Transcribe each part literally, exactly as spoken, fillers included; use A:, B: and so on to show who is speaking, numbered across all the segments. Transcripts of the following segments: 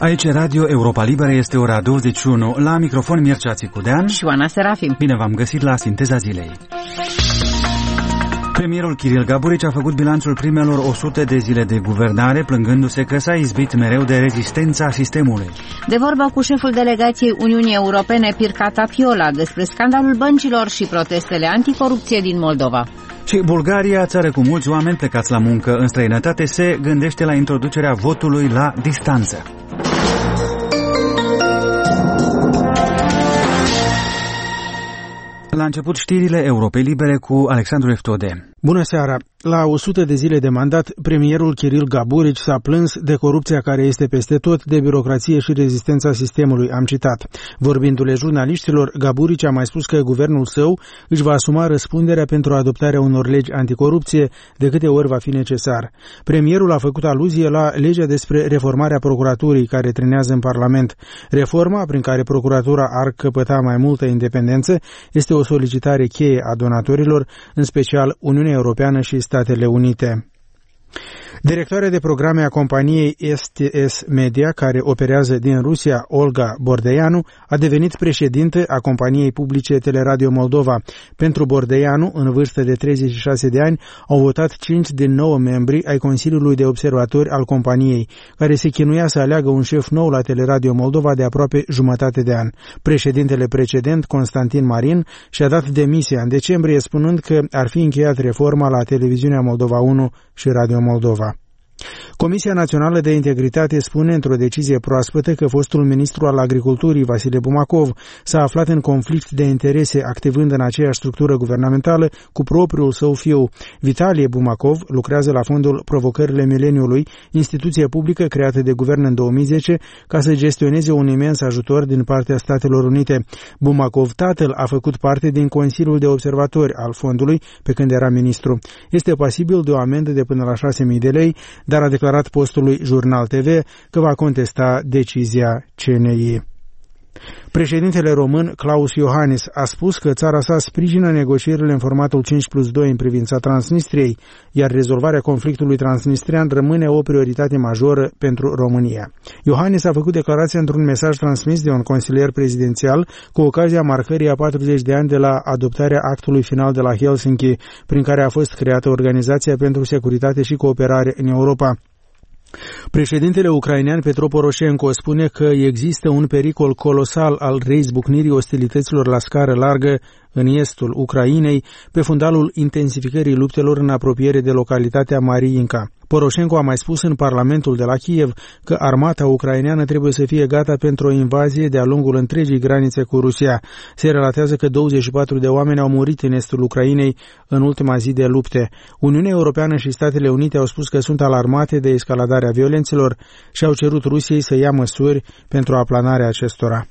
A: Aici Radio Europa Liberă, este ora douăzeci și unu. La microfon Mircea Țicudean
B: și Oana Serafim.
A: Bine v-am găsit la Sinteza Zilei. Premierul Kiril Gaburici a făcut bilanțul primelor o sută de zile de guvernare, plângându-se că s-a izbit mereu de rezistența sistemului.
B: De vorbă cu șeful delegației Uniunii Europene, Pirca Tapiola, despre scandalul băncilor și protestele anticorupție din Moldova.
A: Și Bulgaria, țară cu mulți oameni plecați la muncă în străinătate, se gândește la introducerea votului la distanță. La început știrile Europei Libere cu Alexandru Eftode.
C: Bună seara! La o sută de zile de mandat, premierul Kiril Gaburici s-a plâns de corupția care este peste tot, de birocrație și rezistența sistemului, am citat. Vorbindu-le jurnaliștilor, Gaburici a mai spus că guvernul său își va asuma răspunderea pentru adoptarea unor legi anticorupție de câte ori va fi necesar. Premierul a făcut aluzie la legea despre reformarea procuraturii care trenează în Parlament. Reforma, prin care procuratura ar căpăta mai multă independență, este o solicitare cheie a donatorilor, în special Uniunea Europeană și Statele Unite. Directoarea de programe a companiei S T S Media, care operează din Rusia, Olga Bordeianu, a devenit președintă a companiei publice Teleradio Moldova. Pentru Bordeianu, în vârstă de treizeci și șase de ani, au votat cinci din nouă membri ai Consiliului de Observatori al companiei, care se chinuia să aleagă un șef nou la Teleradio Moldova de aproape jumătate de an. Președintele precedent, Constantin Marin, și-a dat demisia în decembrie, spunând că ar fi încheiat reforma la Televiziunea Moldova unu și Radio Moldova. Comisia Națională de Integritate spune într-o decizie proaspătă că fostul ministru al Agriculturii, Vasile Bumacov, s-a aflat în conflict de interese activând în aceeași structură guvernamentală cu propriul său fiu. Vitalie Bumacov lucrează la Fondul Provocările Mileniului, instituție publică creată de guvern în două mii zece ca să gestioneze un imens ajutor din partea Statelor Unite. Bumacov, tatăl, a făcut parte din Consiliul de Observatori al fondului pe când era ministru. Este pasibil de o amendă de până la șase mii de lei, dar a declarat postului Jurnal T V că va contesta decizia C N I. Președintele român, Klaus Iohannis, a spus că țara sa sprijină negocierile în formatul cinci plus doi în privința Transnistriei, iar rezolvarea conflictului transnistrian rămâne o prioritate majoră pentru România. Iohannis a făcut declarația într-un mesaj transmis de un consilier prezidențial cu ocazia marcării a patruzeci de ani de la adoptarea actului final de la Helsinki, prin care a fost creată Organizația pentru Securitate și Cooperare în Europa. Președintele ucrainean Petro Poroșenko spune că există un pericol colosal al reizbucnirii ostilităților la scară largă în estul Ucrainei, pe fundalul intensificării luptelor în apropiere de localitatea Mariinka. Poroșenko a mai spus în Parlamentul de la Kiev că armata ucraineană trebuie să fie gata pentru o invazie de-a lungul întregii granițe cu Rusia. Se relatează că douăzeci și patru de oameni au murit în estul Ucrainei în ultima zi de lupte. Uniunea Europeană și Statele Unite au spus că sunt alarmate de escaladarea violențelor și au cerut Rusiei să ia măsuri pentru aplanarea acestora.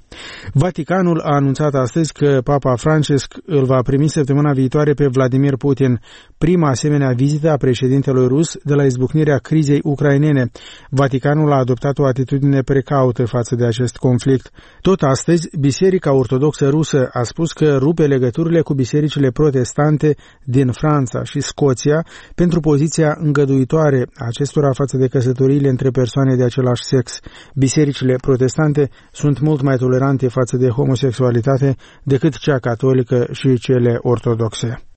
C: Vaticanul a anunțat astăzi că Papa Francesc îl va primi săptămâna viitoare pe Vladimir Putin, prima asemenea vizită a președintelui rus de la izbucnirea crizei ucrainene. Vaticanul a adoptat o atitudine precaută față de acest conflict. Tot astăzi, Biserica Ortodoxă Rusă a spus că rupe legăturile cu bisericile protestante din Franța și Scoția pentru poziția îngăduitoare a acestora față de căsătoriile între persoane de același sex. Bisericile protestante sunt mult mai tolerante față de homosexualitate decât cea catolică și cele ortodoxe.